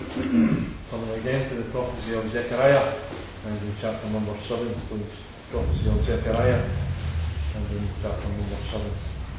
Coming again to the prophecy of Zechariah, and in chapter number 7, please. Prophecy of Zechariah, and in chapter number 7.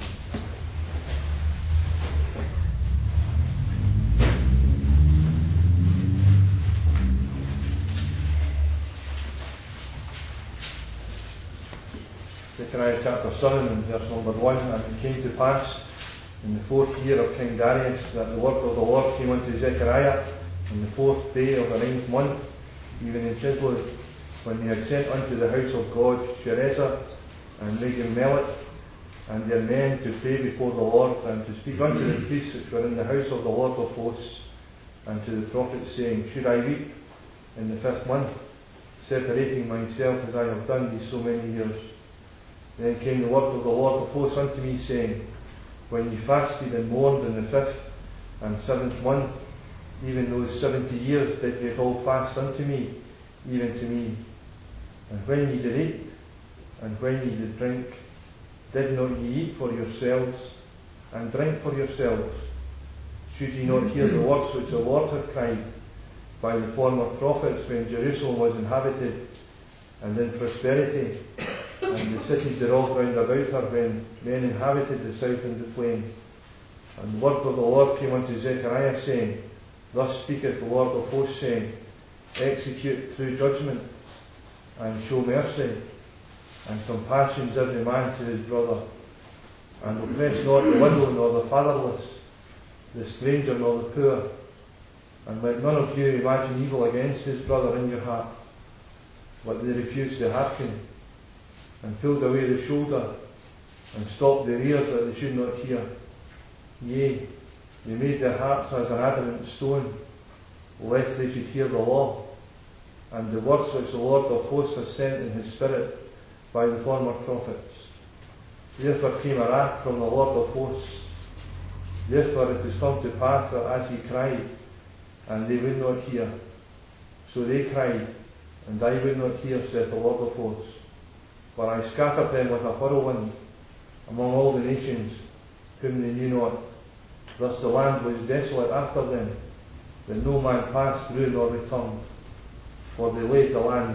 Zechariah chapter 7 and verse number 1. And it came to pass in the 4th year of King Darius that the word of the Lord came unto Zechariah on the 4th day of the 9th month, even in Chislev, when they had sent unto the house of God Sherezer and Regem-Melech and their men to pray before the Lord, and to speak unto the priests which were in the house of the Lord of hosts, and to the prophets, saying, Should I weep in the 5th month, separating myself as I have done these so many years? Then came the word of the Lord of hosts unto me, saying, When ye fasted and mourned in the 5th and 7th month, even those 70 years did ye hold fast unto me, even to me. And when ye did eat, and when ye did drink, did not ye eat for yourselves, and drink for yourselves? Should ye not hear the words which the Lord hath cried by the former prophets, when Jerusalem was inhabited and in prosperity, and the cities thereof round about her, when men inhabited the south and the plain? And the word of the Lord came unto Zechariah, saying, Thus speaketh the Lord of hosts, saying, Execute true judgment, and show mercy, and compassions every man to his brother, and oppress not the widow nor the fatherless, the stranger nor the poor, and let none of you imagine evil against his brother in your heart. But they refused to hearken, and pulled away the shoulder, and stopped their ears that they should not hear. Yea, they made their hearts as an adamant stone, lest they should hear the law, and the words which the Lord of hosts has sent in his Spirit by the former prophets. Therefore came a wrath from the Lord of hosts. Therefore it is come to pass that as he cried, and they would not hear, so they cried, and I would not hear, saith the Lord of hosts. For I scattered them with a whirlwind among all the nations, whom they knew not. Thus the land was desolate after them, that no man passed through nor returned. For they laid the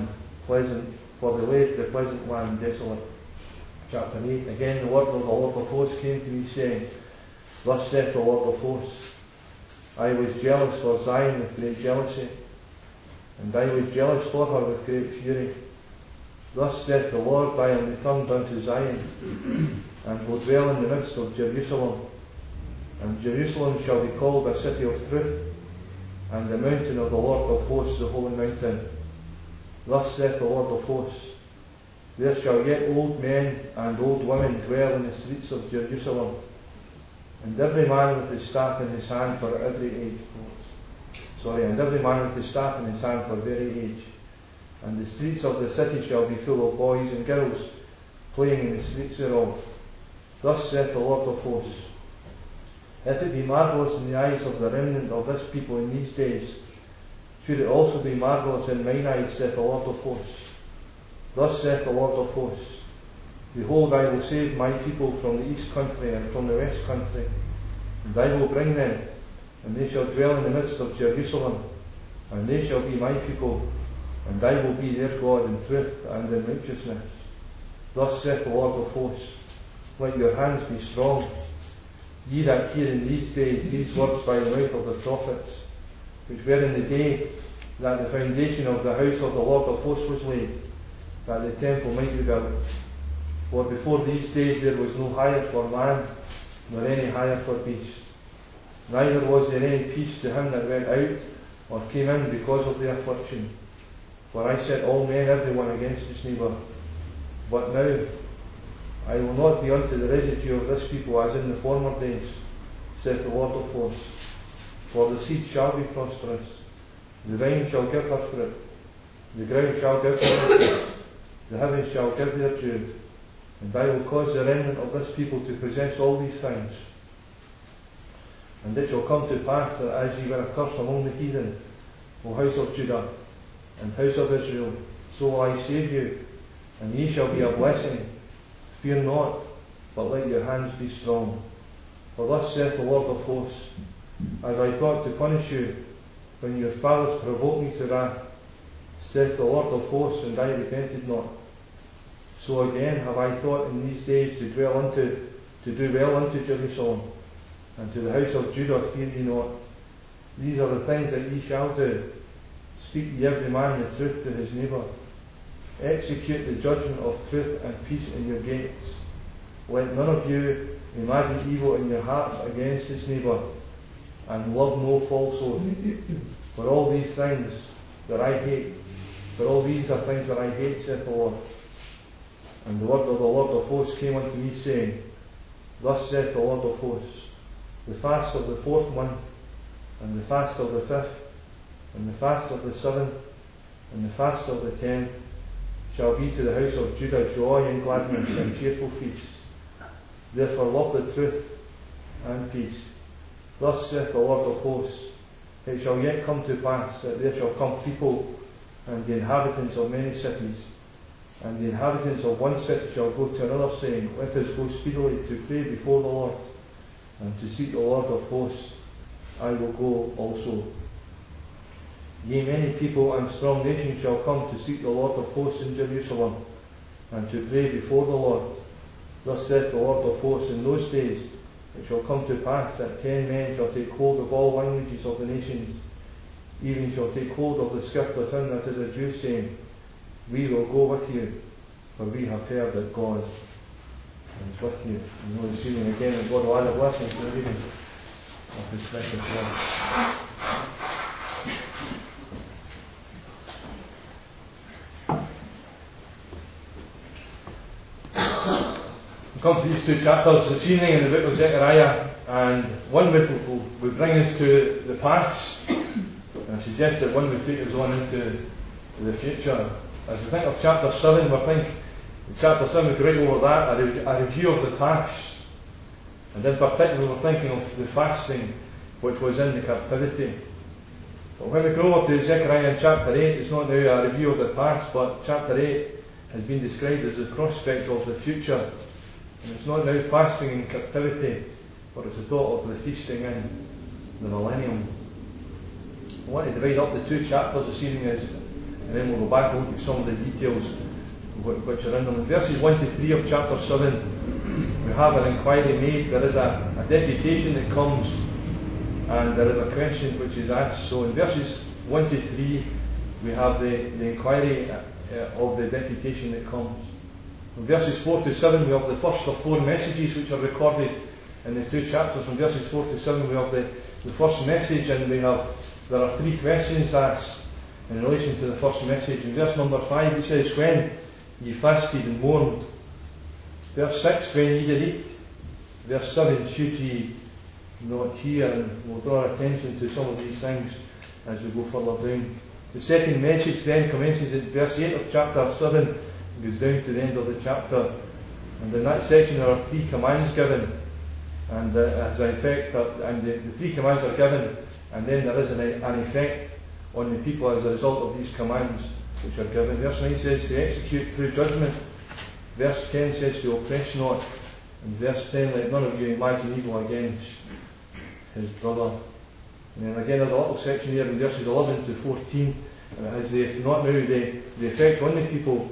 pleasant land desolate. Chapter 8. Again the word of the Lord of hosts came to me, saying, Thus saith the Lord of hosts, I was jealous for Zion with great jealousy, and I was jealous for her with great fury. Thus saith the Lord, I am returned unto Zion, and will dwell in the midst of Jerusalem. And Jerusalem shall be called a city of truth, and the mountain of the Lord of hosts, the holy mountain. Thus saith the Lord of hosts, There shall yet old men and old women dwell in the streets of Jerusalem, and every man with his staff in his hand for every age. And every man with his staff in his hand for very age. And the streets of the city shall be full of boys and girls, playing in the streets thereof. Thus saith the Lord of hosts, If it be marvellous in the eyes of the remnant of this people in these days, should it also be marvellous in mine eyes, saith the Lord of hosts. Thus saith the Lord of hosts, Behold, I will save my people from the east country and from the west country, and I will bring them, and they shall dwell in the midst of Jerusalem, and they shall be my people, and I will be their God in truth and in righteousness. Thus saith the Lord of hosts, Let your hands be strong, ye that hear in these days these words by the mouth of the prophets, which were in the day that the foundation of the house of the Lord of hosts was laid, that the temple might be built. For before these days there was no hire for man, nor any hire for beast. Neither was there any peace to him that went out, or came in because of the affliction. For I set all men every one against his neighbour. But now I will not be unto the residue of this people as in the former days, saith the Lord of hosts. For the seed shall be prosperous, the vine shall give her fruit, the ground shall give her fruit, the heavens shall give their dew, and I will cause the remnant of this people to possess all these things. And it shall come to pass that as ye were a curse among the heathen, O house of Judah and house of Israel, so will I save you, and ye shall be a blessing. Fear not, but let your hands be strong. For thus saith the Lord of hosts, As I thought to punish you, when your fathers provoked me to wrath, saith the Lord of hosts, and I repented not. So again have I thought in these days to do well unto Jerusalem, and to the house of Judah fear ye not. These are the things that ye shall do. Speak ye every man the truth to his neighbour. Execute the judgment of truth and peace in your gates. Let none of you imagine evil in your hearts against his neighbour, and love no falsehood. For all these things that I hate, for all these are things that I hate, saith the Lord. And the word of the Lord of hosts came unto me, saying, Thus saith the Lord of hosts, the fast of the 4th month, and the fast of the 5th, and the fast of the 7th, and the fast of the 10th, shall be to the house of Judah joy and gladness and cheerful feast. Therefore love the truth and peace. Thus saith the Lord of hosts, it shall yet come to pass that there shall come people and the inhabitants of many cities, and the inhabitants of one city shall go to another, saying, Let us go speedily to pray before the Lord, and to seek the Lord of hosts. I will go also. Yea, many people and strong nations shall come to seek the Lord of hosts in Jerusalem, and to pray before the Lord. Thus saith the Lord of hosts, in those days it shall come to pass that 10 men shall take hold of all languages of the nations, even shall take hold of the skirt of him that is a Jew, saying, We will go with you, for we have heard that God is with you. And we'll see him again, and God will add a blessing to the reading of his precious word. We come to these 2 chapters this evening in the book of Zechariah, and one would bring us to the past, and I suggest that one would take us on into the future. As we think of chapter 7, chapter 7 we go right over that, a review of the past, and in particular we're thinking of the fasting which was in the captivity. But when we go over to Zechariah in chapter 8, it's not now a review of the past, but chapter 8 has been described as the prospect of the future. And it's not now fasting in captivity, but it's the thought of the feasting in the millennium. I want to divide up the 2 chapters this evening, and then we'll go back and look at some of the details which are in them. In verses 1 to 3 of chapter 7, we have an inquiry made. There is a deputation that comes, and there is a question which is asked. So in verses 1 to 3, we have the inquiry of the deputation that comes. In verses 4 to 7, we have the first of 4 messages which are recorded in the 2 chapters. From verses 4 to 7, we have the first message, and there are 3 questions asked in relation to the first message. In verse number 5, it says, When ye fasted and mourned. Verse 6, when ye did eat. Verse 7, should ye not hear? And we'll draw our attention to some of these things as we go further down. The second message then commences in verse 8 of chapter 7, goes down to the end of the chapter, and in that section there are 3 commands given, and as an effect, and the 3 commands are given, and then there is an effect on the people as a result of these commands which are given. Verse 9 says to execute through judgment. Verse 10 says to oppress not, and verse 10, let none of you imagine evil against his brother. And then again there's a little section here in verses 11 to 14, and it has the effect on the people.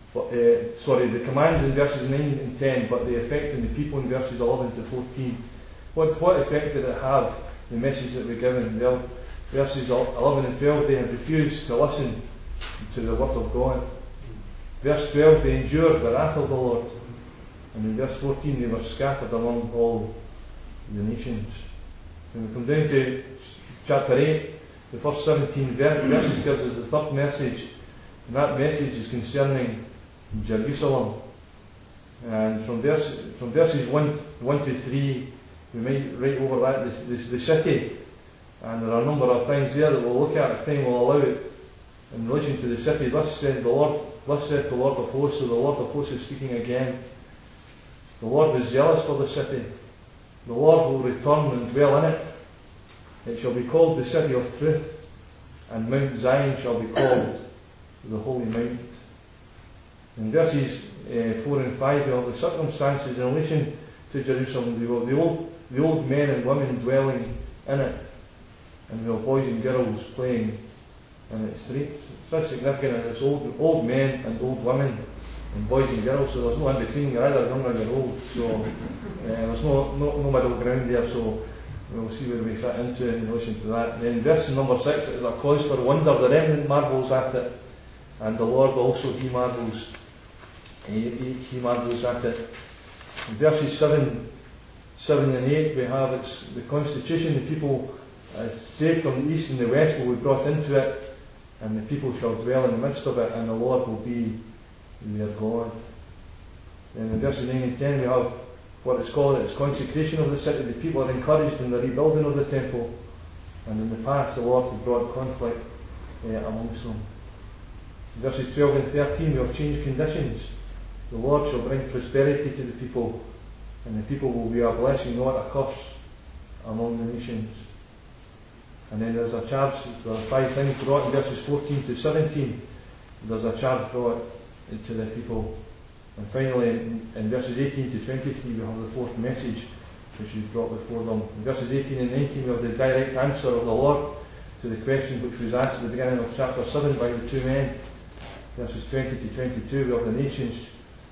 The commands in verses 9 and 10, but the effect on the people in verses 11 to 14. What effect did it have, the message that we're given? Well, verses 11 and 12, they had refused to listen to the word of God. Verse 12, they endured the wrath of the Lord. And in verse 14, they were scattered among all the nations. When we come down to chapter 8, the first 17 verses gives us the 3rd message, and that message is concerning Jerusalem. And from verses 1 to 3, we might write over that the city, and there are a number of things there that we'll look at if time will allow it in relation to the city. Thus saith the Lord of hosts. So the Lord of hosts is speaking again. The Lord was zealous for the city. The Lord will return and dwell in it. It shall be called the city of truth, and Mount Zion shall be called the holy mount. In verses 4 and 5, we have the circumstances in relation to Jerusalem. We have the old men and women dwelling in it. and we have boys and girls playing in its streets. It's very significant, and it's old men and old women and boys and girls, so there's no in between. You're either young or you're old, so there's no middle ground there, so we'll see where we fit into in relation to that. And then verse number 6, it is a cause for wonder, the remnant marvels at it, and the Lord also, He marvels. He marvels at it. In verses 7 and 8 we have it's the constitution, the people saved from the east and the west will be brought into it, and the people shall dwell in the midst of it, and the Lord will be their God. And in verses 9 and 10 we have what is called its consecration of the city. The people are encouraged in the rebuilding of the temple, and in the past the Lord had brought conflict amongst them. In verses 12 and 13 we have changed conditions. The Lord shall bring prosperity to the people, and the people will be a blessing, not a curse, among the nations. And then there's a charge, there are 5 things brought in verses 14 to 17. There's a charge brought to the people. And finally, in verses 18 to 23, we have the 4th message, which is brought before them. In verses 18 and 19, we have the direct answer of the Lord to the question which was asked at the beginning of chapter 7 by the 2 men. Verses 20 to 22, we have the nations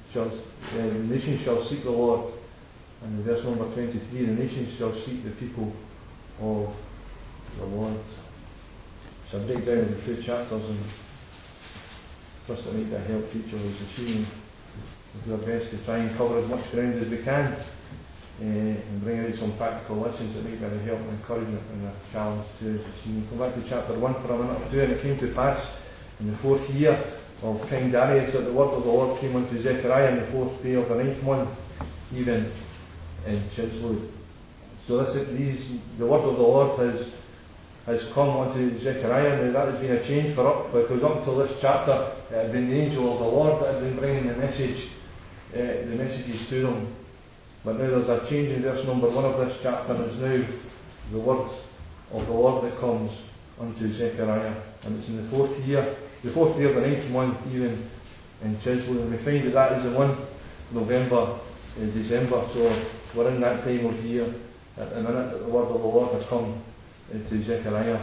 shall seek the Lord. And in verse number 23, the nations shall seek the people of the Lord. So I break down into 2 chapters, and first I need to help teacher who's achieving to do our best to try and cover as much ground as we can, and bring out some practical lessons that make very help and encouragement and a challenge to us. You come back to chapter 1 for a minute or two. And it came to pass in the 4th year of King Darius that the word of the Lord came unto Zechariah in the 4th day of the 9th month, even in Chisley. So the word of the Lord has come unto Zechariah. Now that has been a change because up until this chapter it had been the angel of the Lord that had been bringing the messages to them. But now there's a change in verse number 1 of this chapter, and it's now the word of the Lord that comes unto Zechariah. And it's in the 4th year, the 4th day of the 9th month, even in Chisley. And we find that is the month November, December, so we're in that time of year at the minute that the word of the Lord has come to Zechariah.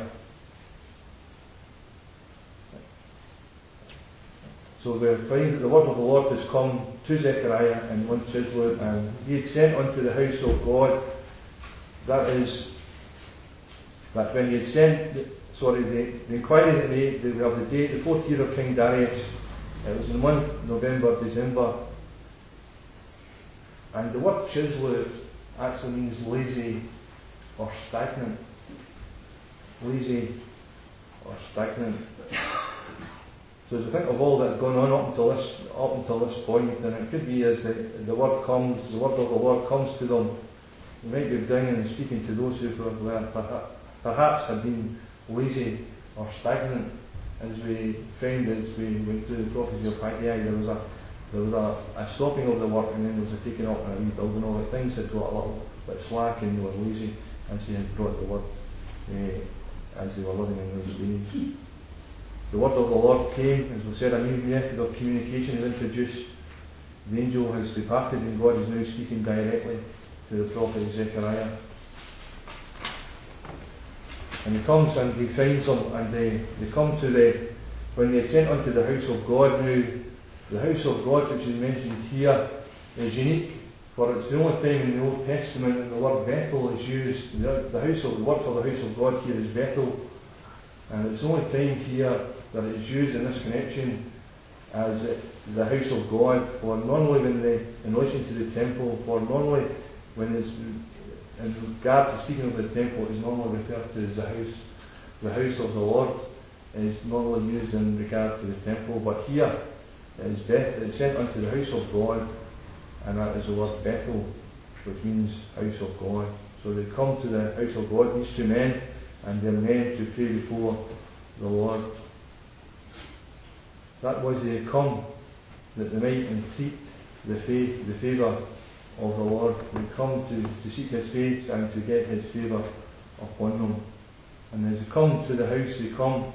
So we find that the word of the Lord has come to Zechariah in 1 Chisley, and he had sent unto the house of God. That is, that when he had sent, the inquiry that made, we have the date, the 4th year of King Darius. It was in the month November, December. And the word Chisley actually means lazy or stagnant. Lazy or stagnant. So as we think of all that going on up until this point, and it could be as the word of the Lord comes to them, he might be bringing and speaking to those who perhaps had been lazy or stagnant, as we found as we went through the prophecy of Haggai. There was a stopping of the work, and then there was a taking up and a rebuilding. All the things had got a little bit slack, and they were lazy as he had brought the word as they were living in those days. The word of the Lord came, as we said, a new method of communication is introduced. The angel has departed, and God is now speaking directly to the prophet Zechariah. And he comes and he finds them, and they come to when they sent unto the house of God. Now, the house of God, which is mentioned here, is unique, for it's the only time in the Old Testament that the word Bethel is used. The word for the house of God here is Bethel, and it's the only time here that it is used in this connection as the house of God, or normally in relation to the temple, or normally when it's in regard to speaking of the temple, it is normally referred to as the house. The house of the Lord is normally used in regard to the temple, but here it's sent unto the house of God, and that is the word Bethel, which means house of God. So they come to the house of God, these 2 men, and they're meant to pray before the Lord. That was they had come that they might entreat the favour of the Lord. They come to seek his face and to get his favour upon them. And as they come to the house, they come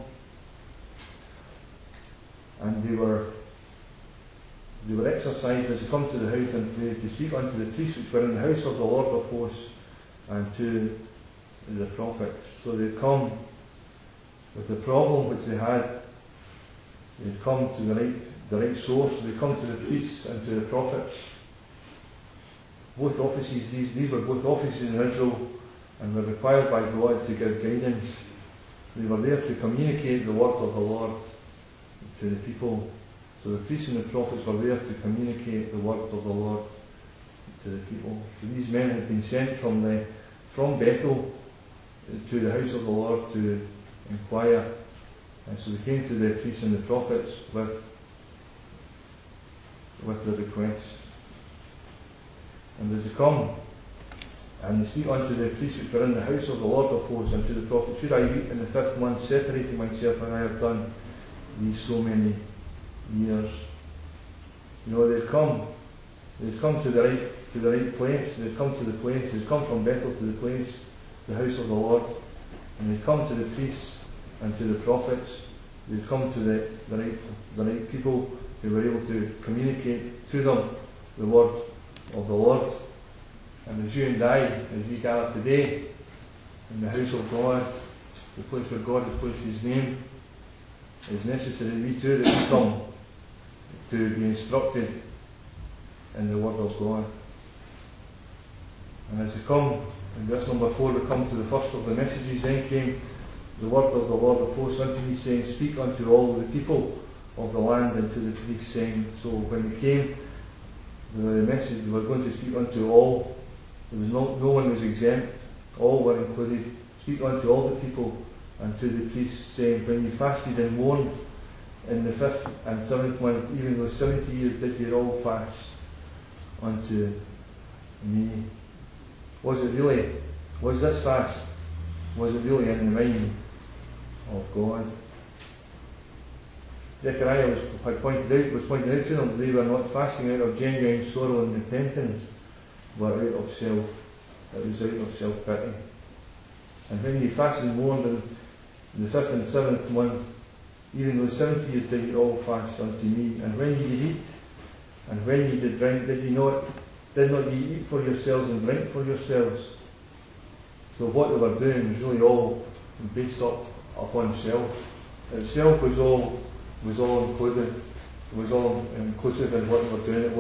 and they were exercised as they come to the house and to speak unto the priests which were in the house of the Lord of hosts, and to the prophet. So they come with the problem which they had. They come to the right source. They come to the priests and to the prophets. Both offices, these were both offices in Israel, and were required by God to give guidance. They were there to communicate the word of the Lord to the people. So the priests and the prophets were there to communicate the word of the Lord to the people. So these men had been sent from Bethel to the house of the Lord to inquire. And so they came to the priests and the prophets with the request. And as they come, and they speak unto the priests which were in the house of the Lord of hosts, and to the prophet, should I weep in the 5th month, separating myself when I have done these so many years? You know, they'd come to the right place. They'd come to the place. They'd come from Bethel to the place, the house of the Lord, and they'd come to the priests and to the prophets. They'd come to the right people who were able to communicate to them the word of the Lord. And as you and I, as we gather today in the house of God, the place where God has placed His name, it's necessary we too that we come to be instructed in the word of God. And as they come, in verse number 4, we come to the first of the messages. Then came the word of the Lord of hosts unto me, saying, speak unto all the people of the land and to the priests, saying. So when they came, the message, they were going to speak unto all. There was no one was exempt. All were included. Speak unto all the people and to the priests, saying, when you fasted and mourned in the 5th and 7th month, even those 70 years did ye all fast unto me. Was this fast, was it really in the mind of God? Zechariah was pointing out to them, they were not fasting out of genuine sorrow and repentance, but out of self. It was out of self-pity. And when ye fasted and mourned in the 5th and 7th month, even those 70 years did ye all fast unto me. And when ye did eat, and when ye did drink, did not ye eat for yourselves and drink for yourselves? So what they were doing was really all based upon self. Self was all included. It was all inclusive in what they were doing.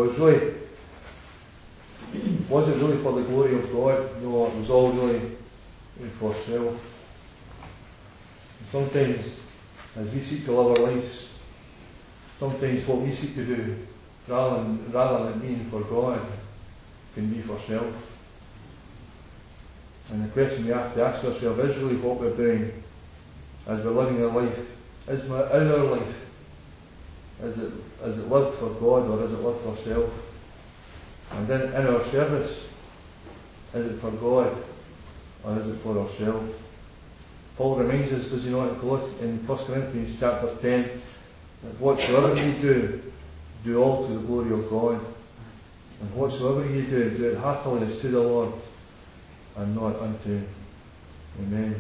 Was it really for the glory of God? No, it was all really for self. And sometimes, as we seek to live our lives, sometimes what we seek to do, rather than being for God, can be for self. And the question we have to ask ourselves is really what we're doing as we're living our life. Is our life, is it lived for God or is it lived for self? And then in our service, is it for God or is it for ourselves? Paul reminds us, does he not, in 1 Corinthians chapter 10, that whatsoever you do all to the glory of God. And whatsoever you do it heartily as to the Lord, and not unto men.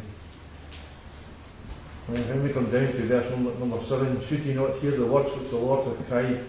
And when we come down to verse number 7, should ye not hear the words which the Lord hath cried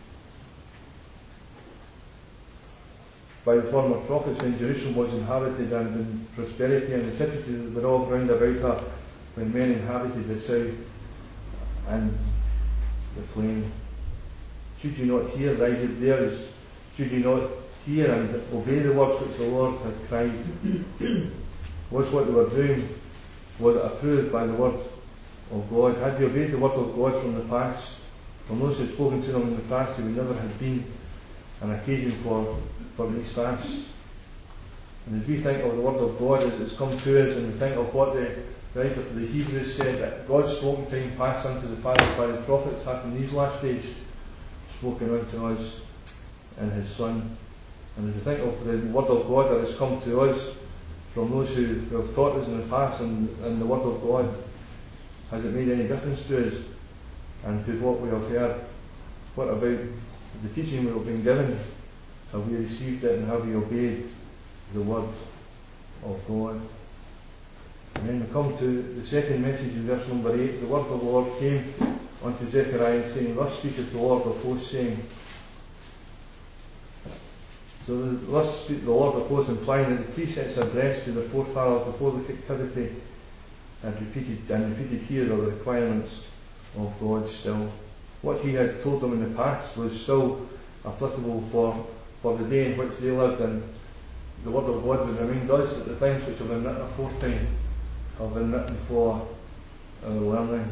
by the former prophets, when Jerusalem was inhabited and in prosperity, and the cities thereof round about her, when men inhabited the south and the plain? Should you not hear? The idea there is, should you not hear and obey the words which the Lord hath cried? Was what they were doing, was it approved by the word of God? Had they obeyed the word of God from the past, from those who had spoken to them in the past, there would never have been an occasion for these fasts. And as we think of the word of God as it's come to us, and we think of what the writer to the Hebrews said, that God spoke in time past unto the fathers by the prophets, hath in these last days spoken unto us in His Son. And as we think of the word of God that has come to us from those who have taught us in the past, and the word of God, has it made any difference to us and to what we have heard? What about the teaching we have been given? Have we received it and have we obeyed the word of God? And then we come to the second message in verse number 8. The word of the Lord came unto Zechariah, saying, thus speaketh the Lord of hosts, saying, So thus speak the Lord of hosts, implying that the precepts addressed to their forefathers before the captivity and repeated here are the requirements of God still. What he had told them in the past was still applicable for the day in which they lived, and the word of God would remind us that the things which have been written aforetime have been written for our learning.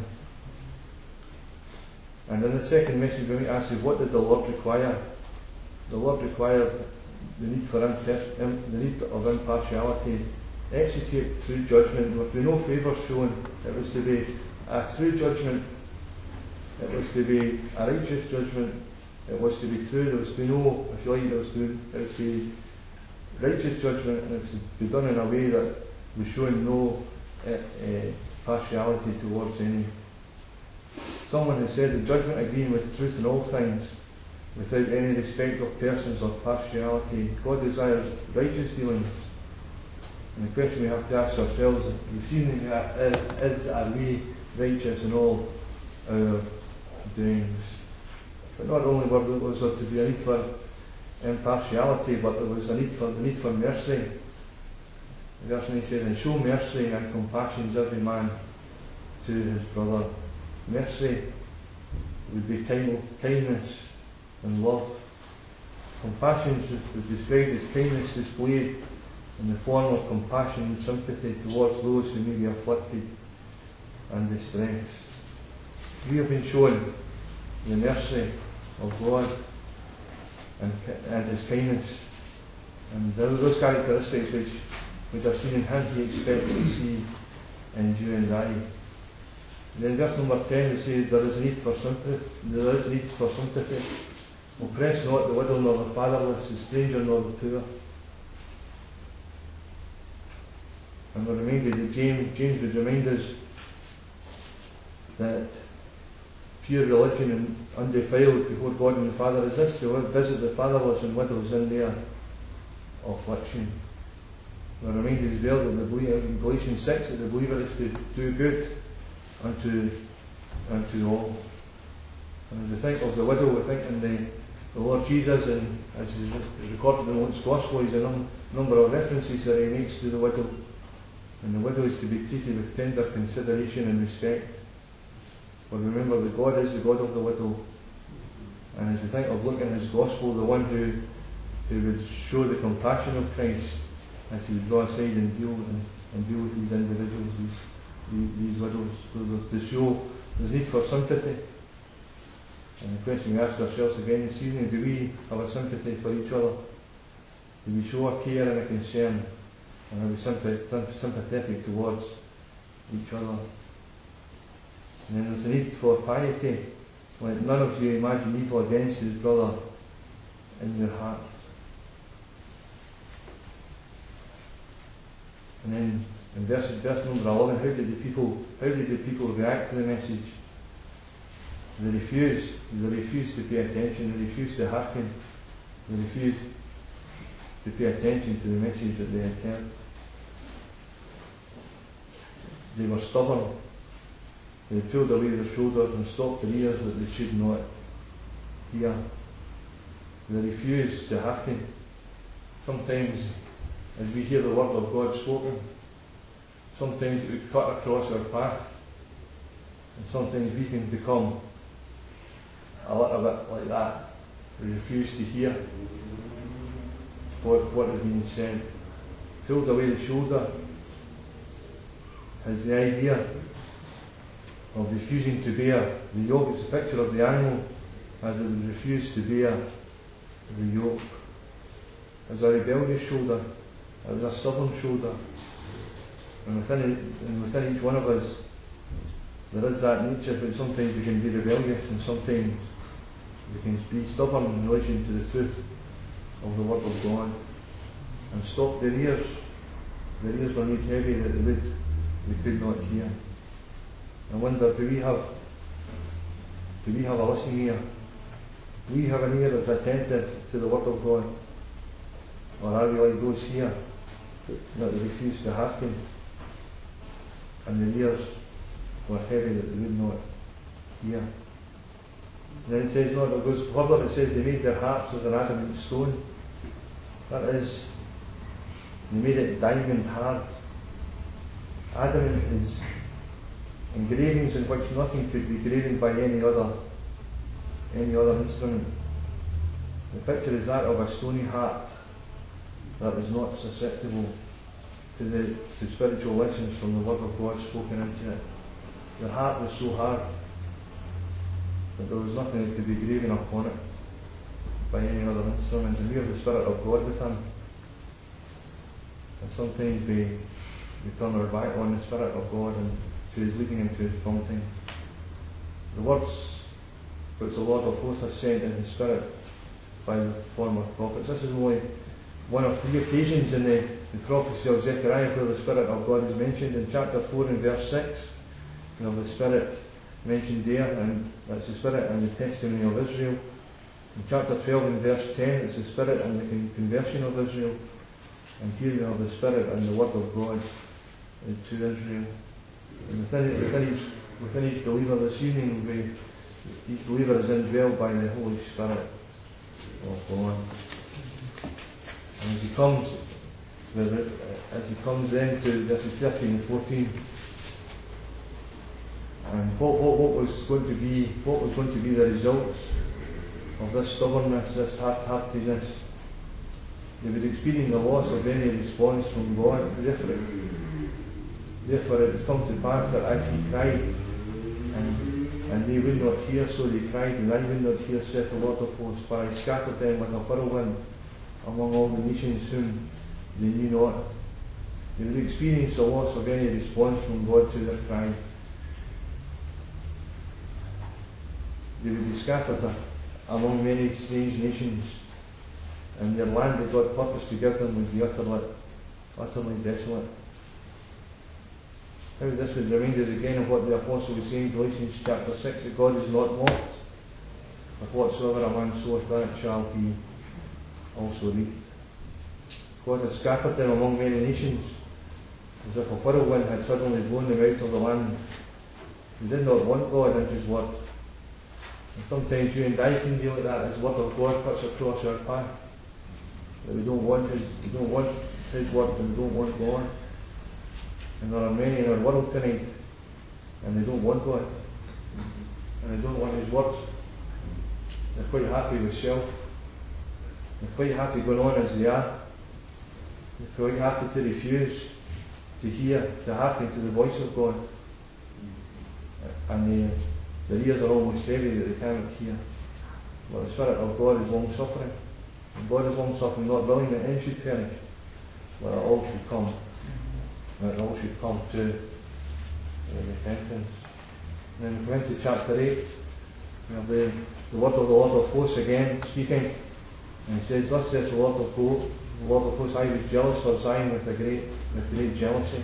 And in the second message we might ask is, what did the Lord require? The Lord required the need of impartiality, execute true judgment. There was to be no favour shown. It was to be a true judgment. It was to be a righteous judgment. It was to be true. There was to be no, if you like, it was to be righteous judgment, and it was to be done in a way that was showing no partiality towards any. Someone has said the judgment agreeing with truth in all things, without any respect of persons or partiality. God desires righteous dealings. And the question we have to ask ourselves, we've seen is are we righteous in all our doings? But not only was there to be a need for impartiality, but there was the need for mercy. Verse 9 says, and show mercy and compassion to every man to his brother. Mercy would be kindness and love. Compassion is described as kindness displayed in the form of compassion and sympathy towards those who may be afflicted and distressed. We have been shown the mercy of God and His kindness, and those characteristics which are seen in Him, He expects to see in you and I. And then verse number 10 we say there is need for sympathy. Oppress not the widow nor the fatherless, the stranger nor the poor. And we're reminded that James would remind us that pure religion and undefiled before God and the Father is this, to visit the fatherless and widows in their affliction. We're reminded as well that in Galatians 6 that the believer is to do good unto all. And as we think of the widow, we think in the Lord Jesus, and as is recorded in Luke's Gospel, there's a number of references that he makes to the widow. And the widow is to be treated with tender consideration and respect. But remember that God is the God of the widow. And as we think of Luke in his Gospel, the one who would show the compassion of Christ as he would go aside and deal with these individuals, these widows. So to show there's need for sympathy. And the question we ask ourselves again this evening, do we have a sympathy for each other? Do we show a care and a concern? And are we sympathetic towards each other? And then there's a need for piety. Let none of you imagine evil against his brother in your heart. And then in verse number 11, how did the people react to the message? They refused to pay attention, they refused to hearken, they refused to pay attention to the message that they had heard. They were stubborn. They pulled away their shoulders and stopped their ears that they should not hear. They refused to hearken. Sometimes, as we hear the word of God spoken, sometimes it would cut across our path, and sometimes we can become a little bit like that. We refuse to hear what is being said. Pulled away the shoulder has the idea of refusing to bear the yoke. It's a picture of the animal as it would refuse to bear the yoke. As a rebellious shoulder, as a stubborn shoulder. And within each one of us, there is that nature that sometimes we can be rebellious and sometimes we can be stubborn in relation to the truth of the Word of God. And stop their ears. Their ears were made heavy that they could not hear. I wonder, do we have a listening ear? Do we have an ear that's attentive to the Word of God? Or are we like those here that they refuse to hearken, and their ears were heavy that they would not hear? And then it says, no, it goes further, it says they made their hearts as an adamant stone. That is, he made it diamond hard. Adam is engravings in which nothing could be graven by any other instrument. The picture is that of a stony heart that is not susceptible to spiritual lessons from the Word of God spoken into it. The heart was so hard that there was nothing that could be graven upon it by any other instrument. And we have the Spirit of God with him. And sometimes we turn our back on the Spirit of God and to his leading and to his prompting. The words which the Lord of hosts has sent in his Spirit by the former prophets. This is only one of 3 occasions in the prophecy of Zechariah where the Spirit of God is mentioned. In chapter 4 and verse 6, you have the Spirit mentioned there, and that's the Spirit and the testimony of Israel. In chapter 12 and verse 10, it's the Spirit and the conversion of Israel. And here you have the Spirit and the Word of God to Israel. And within each believer this evening, each believer is indwelled by the Holy Spirit of God. And as he comes then to verses 13 and 14, and what was going to be the results of this stubbornness, this hard-heartedness? They would experience the loss of any response from God. Therefore it has come to pass that as he cried, and they would not hear, so they cried, and I would not hear, saith the Lord of hosts, for I scattered them with a whirlwind among all the nations whom they knew not. They would experience the loss of any response from God to their cry. They would be scattered among many strange nations, and their land that God purposed to give them would be utterly desolate. How this would remind us again of what the Apostle was saying in Galatians chapter 6, that God is not mocked. Of whatsoever a man soweth, that shall he also reap. God has scattered them among many nations, as if a whirlwind had suddenly blown them out of the land. They did not want God and his Word. And sometimes you and I can deal with that as Word of God cuts across our path. That we don't want his Word, and we don't want God. And there are many in our world tonight, and they don't want God, and they don't want his Word. They're quite happy with self. They're quite happy going on as they are. They're quite happy to refuse to hearken to the voice of God. And their ears are almost heavy that they cannot hear. But the Spirit of God is long-suffering. And God is long-suffering, not willing that any should perish, but that all should come. That all should come to repentance. And then we come into chapter 8. We have the word of the Lord of hosts again speaking. And he says, thus says the Lord of hosts, I was jealous for Zion with great jealousy.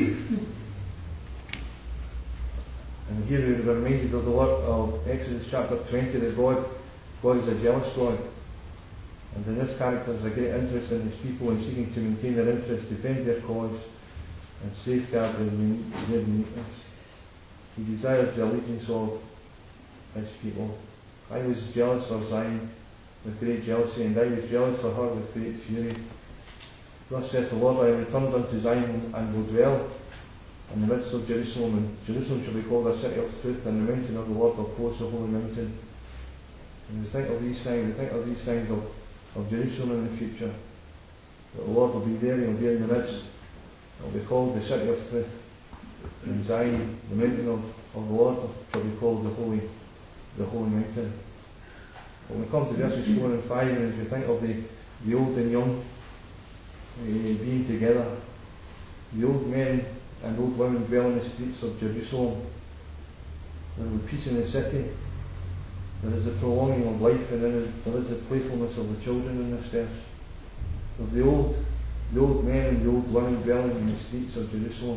And here we are reminded of the word of Exodus chapter 20, that God is a jealous God. And in this character there's a great interest in his people, and seeking to maintain their interest, defend their cause, and safeguard their uniqueness. He desires the allegiance of his people. I was jealous for Zion with great jealousy, and I was jealous for her with great fury. Thus saith the Lord, I am returned unto Zion, and will dwell in the midst of Jerusalem, and Jerusalem shall be called a city of truth, and the mountain of the Lord of hosts, a holy mountain. And we think of these things of Jerusalem in the future, that the Lord will be there, he will be in the midst. It will be called the city of truth. And Zion, the mountain of the Lord, shall be called the holy mountain. When we come to verses 4 and 5, and as we think of the old and young being together, the old men and old women dwell in the streets of Jerusalem. There will be peace in the city. There is the prolonging of life, and then there is the playfulness of the children in this verse. Of the old men and the old women dwelling in the streets of Jerusalem.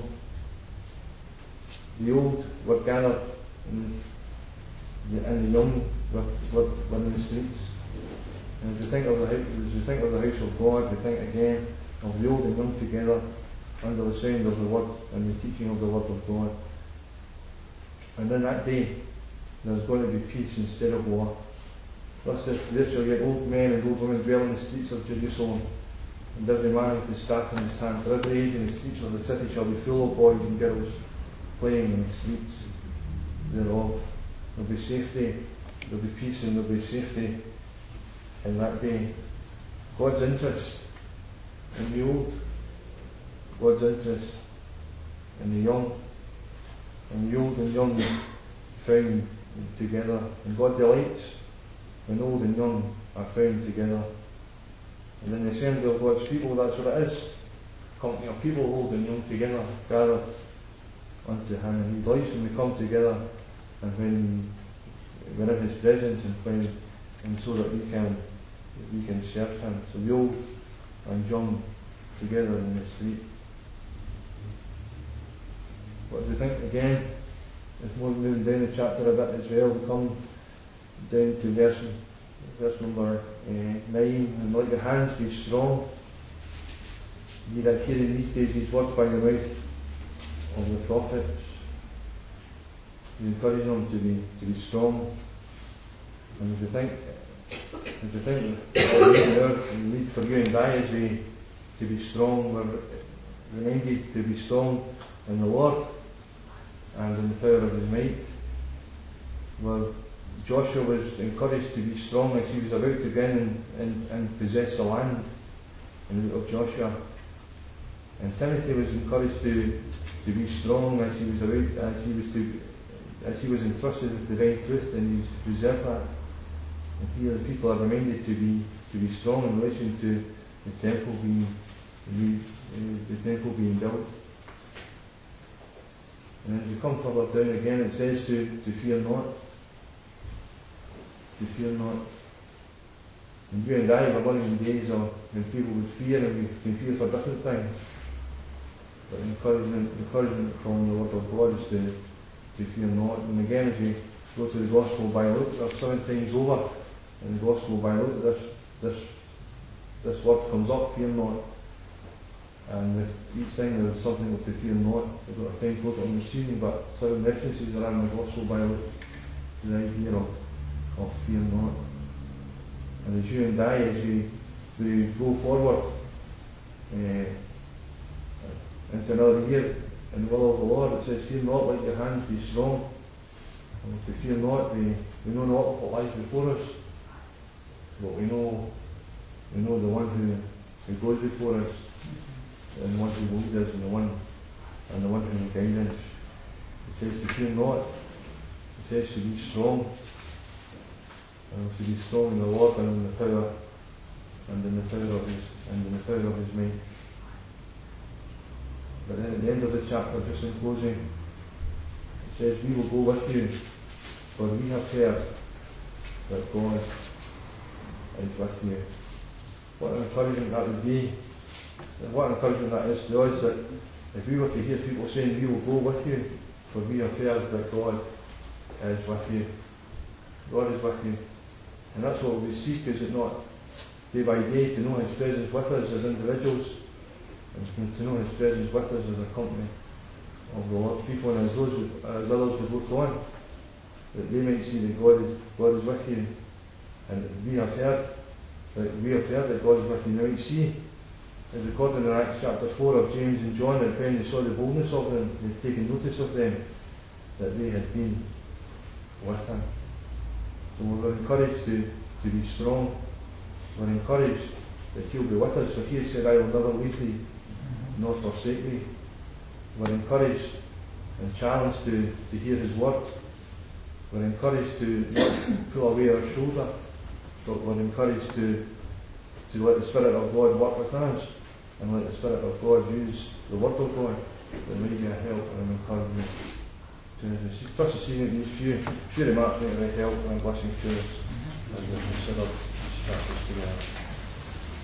The old were gathered, and the young were in the streets. And as we think of the house of God, we think again of the old and young together under the sound of the word and the teaching of the word of God. And in that day, there's going to be peace instead of war. Thus there shall yet old men and old women dwell in the streets of Jerusalem, and every man with his staff in his hand. For every age in the streets of the city shall be full of boys and girls playing in the streets thereof. There'll be safety, there'll be peace, and there'll be safety in that day. God's interest in the old, God's interest in the young, and the old and young found together. And God delights when old and young are found together. And in the assembly of God's people, that's what it is. Company of people, old and young, together, gathered unto Him. And He delights when we come together, and when we're in His presence, and so that we can serve Him. So the old and young together in the street. What do you think? Again, if more moving down the chapter a bit as well, we come down to verse number 9. And let your hands be strong, ye that hear in these days these words by the mouth of the prophets. He's encouraging them to be strong. And if you think the need for you and I is to be strong, we're reminded to be strong in the Lord and in the power of His might. Well, Joshua was encouraged to be strong as he was about to go in and possess the land of Joshua. And Timothy was encouraged to be strong as he was entrusted with divine truth, and he was to preserve that. And here the people are reminded to be strong in relation to the temple being built. And as you come further down again, it says to fear not. To fear not. And you and I were one of the days of when people would fear, and we can fear for different things. But encouragement from the Word of God is to fear not. And again, if you go to the Gospel by Luke, there's 7 times over in the Gospel by Luke, this word comes up, fear not. And with each time there's something with the fear not. We've got a time to look on the scene, but 7 references are in the Gospel by Luke to the idea of fear not. And as you and I, as we go forward into another year in the will of the Lord, it says, fear not, let your hands be strong. And with the fear not, we know not what lies before us, but we know the one who goes before us, and the one who leads us, and the one who will guide us. It says to fear not. It says to be strong. And to be strong in the Lord and in the power of His might. But then at the end of the chapter, just in closing, it says, we will go with you, for we have heard that God is with you. What an encouragement that would be. And what an encouragement that is to us, that if we were to hear people saying, we will go with you, for we have heard that God is with you. God is with you. And that's what we seek, is it not? Day by day, to know His presence with us as individuals, and to know His presence with us as a company of the Lord's people, and as others would look on, that they might see that God is with you. And we have heard that God is with you. Now you see, as recorded in Acts chapter 4 of James and John, that when they saw the boldness of them, they'd taken notice of them, that they had been with Him. So we're encouraged to be strong. We're encouraged that He'll be with us, for He has said, I will never leave thee, nor forsake thee. We're encouraged and challenged to hear His word. We're encouraged to not pull away our shoulder, but we're encouraged to let the Spirit of God work within us, and let the Spirit of God use the Word of God that may be a help and an encouragement to us. Trust to see these few remarks may be a help and a blessing to us as we consider this chapter together.